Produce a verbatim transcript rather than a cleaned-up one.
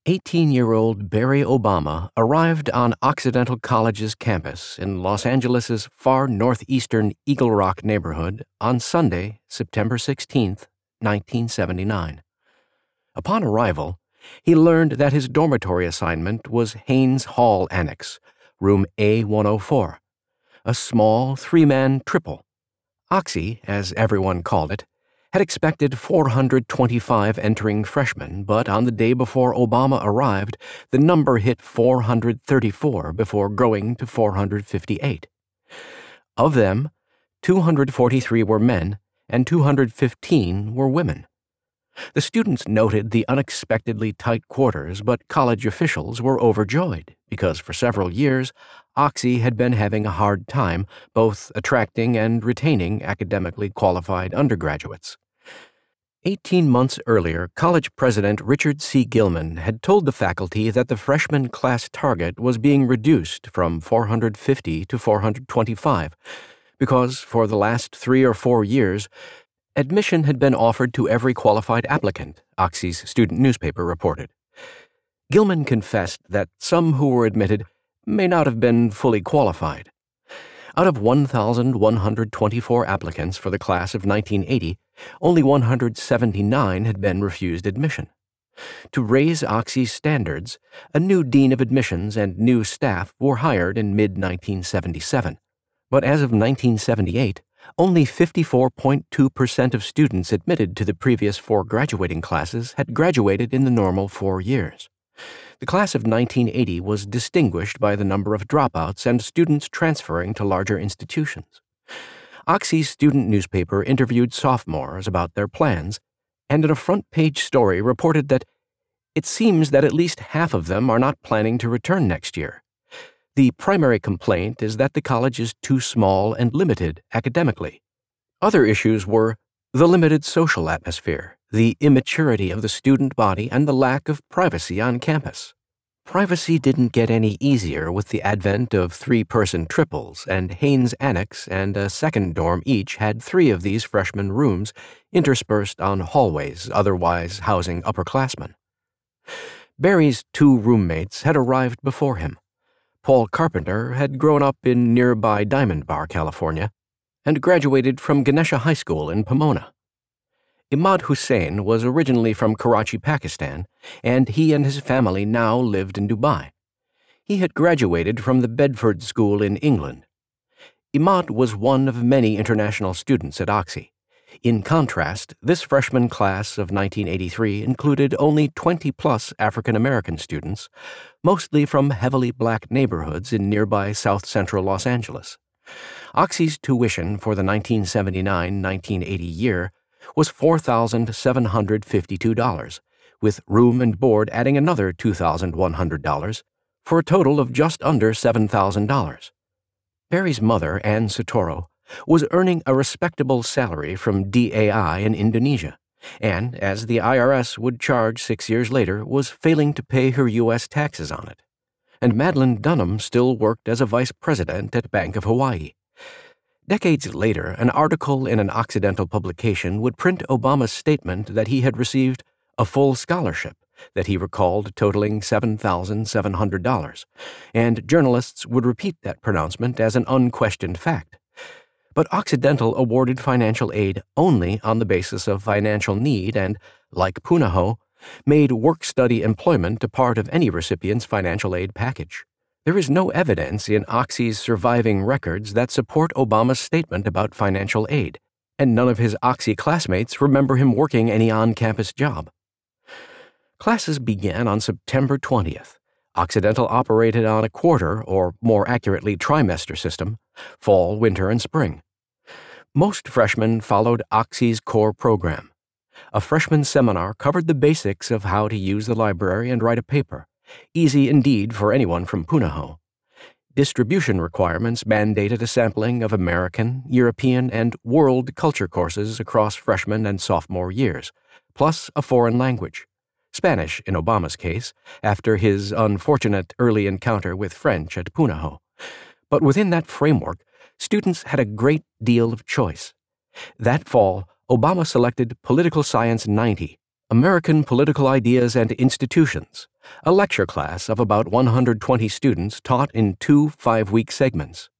eighteen-year-old Barry Obama arrived on Occidental College's campus in Los Angeles' far northeastern Eagle Rock neighborhood on Sunday, September sixteenth, nineteen seventy-nine. Upon arrival, he learned that his dormitory assignment was Haynes Hall Annex, room A one oh four, a small three-man triple. Oxy, as everyone called it, had expected four hundred twenty-five entering freshmen, but on the day before Obama arrived, the number hit four hundred thirty-four before growing to four hundred fifty-eight. Of them, two hundred forty-three were men and two hundred fifteen were women. The students noted the unexpectedly tight quarters, but college officials were overjoyed because for several years, Oxy had been having a hard time both attracting and retaining academically qualified undergraduates. Eighteen months earlier, college president Richard C. Gilman had told the faculty that the freshman class target was being reduced from four hundred fifty to four hundred twenty-five because for the last three or four years, admission had been offered to every qualified applicant, Oxy's student newspaper reported. Gilman confessed that some who were admitted may not have been fully qualified. Out of one thousand one hundred twenty-four applicants for the class of nineteen eighty, only one hundred seventy-nine had been refused admission. To raise Oxy's standards, a new dean of admissions and new staff were hired in mid nineteen seventy-seven. But as of nineteen seventy-eight, only fifty-four point two percent of students admitted to the previous four graduating classes had graduated in the normal four years. The class of nineteen eighty was distinguished by the number of dropouts and students transferring to larger institutions. Oxy's student newspaper interviewed sophomores about their plans, and in a front-page story reported that it seems that at least half of them are not planning to return next year. The primary complaint is that the college is too small and limited academically. Other issues were the limited social atmosphere, the immaturity of the student body, and the lack of privacy on campus. Privacy didn't get any easier with the advent of three-person triples, and Haynes Annex and a second dorm each had three of these freshman rooms interspersed on hallways otherwise housing upperclassmen. Barry's two roommates had arrived before him. Paul Carpenter had grown up in nearby Diamond Bar, California, and graduated from Ganesha High School in Pomona. Imad Hussain was originally from Karachi, Pakistan, and he and his family now lived in Dubai. He had graduated from the Bedford School in England. Imad was one of many international students at Oxy. In contrast, this freshman class of nineteen eighty-three included only twenty-plus African-American students, mostly from heavily black neighborhoods in nearby south-central Los Angeles. Oxy's tuition for the nineteen seventy-nine nineteen eighty year was four thousand seven hundred fifty-two dollars, with room and board adding another two thousand one hundred dollars, for a total of just under seven thousand dollars. Barry's mother, Ann Sotoro, was earning a respectable salary from D A I in Indonesia, and, as the I R S would charge six years later, was failing to pay her U S taxes on it. And Madeline Dunham still worked as a vice president at Bank of Hawaii. Decades later, an article in an Occidental publication would print Obama's statement that he had received a full scholarship that he recalled totaling seven thousand seven hundred dollars, and journalists would repeat that pronouncement as an unquestioned fact. But Occidental awarded financial aid only on the basis of financial need and, like Punahou, made work-study employment a part of any recipient's financial aid package. There is no evidence in Oxy's surviving records that support Obama's statement about financial aid, and none of his Oxy classmates remember him working any on-campus job. Classes began on September twentieth. Occidental operated on a quarter, or more accurately trimester system, fall, winter, and spring. Most freshmen followed Oxy's core program. A freshman seminar covered the basics of how to use the library and write a paper, easy indeed for anyone from Punahou. Distribution requirements mandated a sampling of American, European, and world culture courses across freshman and sophomore years, plus a foreign language. Spanish in Obama's case, after his unfortunate early encounter with French at Punahou. But within that framework, students had a great deal of choice. That fall, Obama selected Political Science ninety, American Political Ideas and Institutions, a lecture class of about one hundred twenty students taught in two five-week segments.